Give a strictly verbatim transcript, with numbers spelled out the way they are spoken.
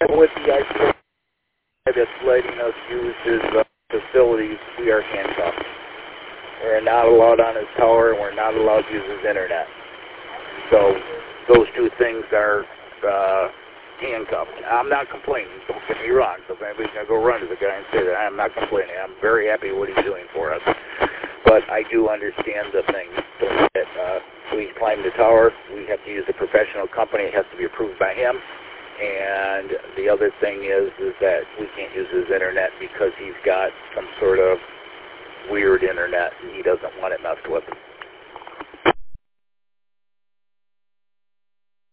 with the I C that's letting us use his uh, facilities, we are handcuffed. We're not allowed on his tower, and we're not allowed to use his internet. So those two things are uh, handcuffed. I'm not complaining, don't get me wrong, so if anybody's going to go run to the guy and say that, I'm not complaining. I'm very happy with what he's doing for us. But I do understand the thing that uh, we climb the tower, we have to use a professional company. It has to be approved by him. And the other thing is, is that we can't use his internet because he's got some sort of weird internet and he doesn't want it messed with.